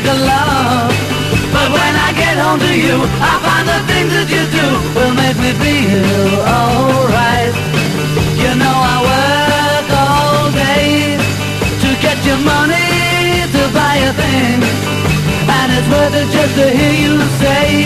a love. But when I get home to you, I find the things that you do will make me feel alright. You know I work all day to get your money to buy a thing, and it's worth it just to hear you say